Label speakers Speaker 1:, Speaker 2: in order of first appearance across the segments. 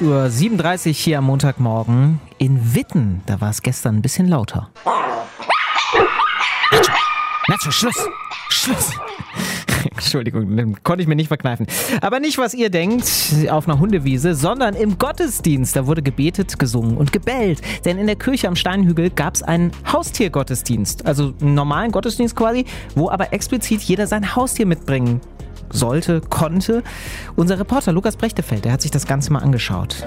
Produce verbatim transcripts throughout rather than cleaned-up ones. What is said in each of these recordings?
Speaker 1: acht Uhr siebenunddreißig hier am Montagmorgen. In Witten, da war es gestern ein bisschen lauter. Nacho, Nacho, Schluss, Schluss. Entschuldigung, den konnte ich mir nicht verkneifen. Aber nicht, was ihr denkt, auf einer Hundewiese, sondern im Gottesdienst. Da wurde gebetet, gesungen und gebellt. Denn in der Kirche am Steinhügel gab es einen Haustiergottesdienst. Also einen normalen Gottesdienst quasi, wo aber explizit jeder sein Haustier mitbringen sollte, konnte. Unser Reporter Lukas Brechtefeld, der hat sich das Ganze mal angeschaut.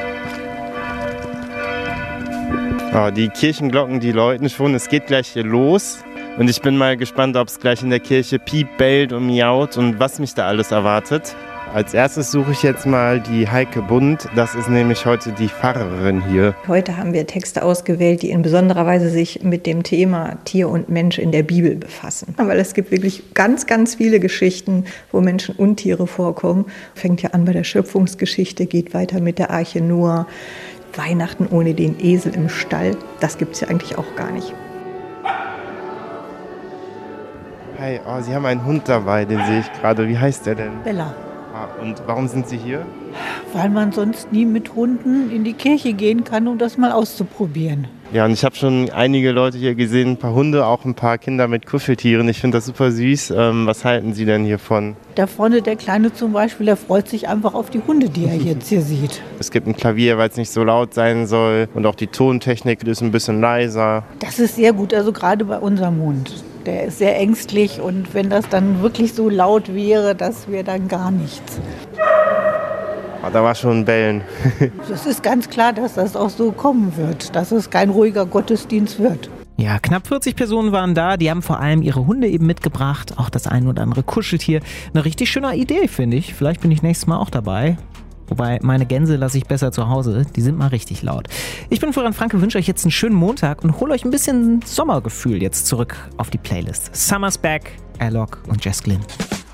Speaker 2: Oh, die Kirchenglocken, die läuten schon. Es geht gleich hier los. Und ich bin mal gespannt, ob es gleich in der Kirche piept, bellt und miaut und was mich da alles erwartet. Als erstes suche ich jetzt mal die Heike Bund. Das ist nämlich heute die Pfarrerin hier.
Speaker 3: Heute haben wir Texte ausgewählt, die in besonderer Weise sich mit dem Thema Tier und Mensch in der Bibel befassen. Weil es gibt wirklich ganz, ganz viele Geschichten, wo Menschen und Tiere vorkommen. Fängt ja an bei der Schöpfungsgeschichte, geht weiter mit der Arche Noah. Weihnachten ohne den Esel im Stall, das gibt es ja eigentlich auch gar nicht.
Speaker 2: Hi, oh, Sie haben einen Hund dabei, den sehe ich gerade. Wie heißt der denn?
Speaker 4: Bella.
Speaker 2: Ah, und warum sind Sie hier?
Speaker 4: Weil man sonst nie mit Hunden in die Kirche gehen kann, um das mal auszuprobieren.
Speaker 2: Ja, und ich habe schon einige Leute hier gesehen, ein paar Hunde, auch ein paar Kinder mit Kuscheltieren. Ich finde das super süß. Ähm, was halten Sie denn hiervon?
Speaker 4: Da vorne der Kleine zum Beispiel, der freut sich einfach auf die Hunde, die er jetzt hier sieht.
Speaker 2: Es gibt ein Klavier, weil es nicht so laut sein soll. Und auch die Tontechnik ist ein bisschen leiser.
Speaker 4: Das ist sehr gut, also gerade bei unserem Hund. Der ist sehr ängstlich und wenn das dann wirklich so laut wäre, das wäre dann gar nichts.
Speaker 2: Oh, da war schon ein Bellen.
Speaker 4: Es ist ganz klar, dass das auch so kommen wird, dass es kein ruhiger Gottesdienst wird.
Speaker 1: Ja, knapp vierzig Personen waren da, die haben vor allem ihre Hunde eben mitgebracht, auch das ein oder andere Kuscheltier. Eine richtig schöne Idee, finde ich. Vielleicht bin ich nächstes Mal auch dabei. Wobei, meine Gänse lasse ich besser zu Hause, die sind mal richtig laut. Ich bin Florian Franke, wünsche euch jetzt einen schönen Montag und hole euch ein bisschen Sommergefühl jetzt zurück auf die Playlist. Summer's Back, Alok und Jess Glynn.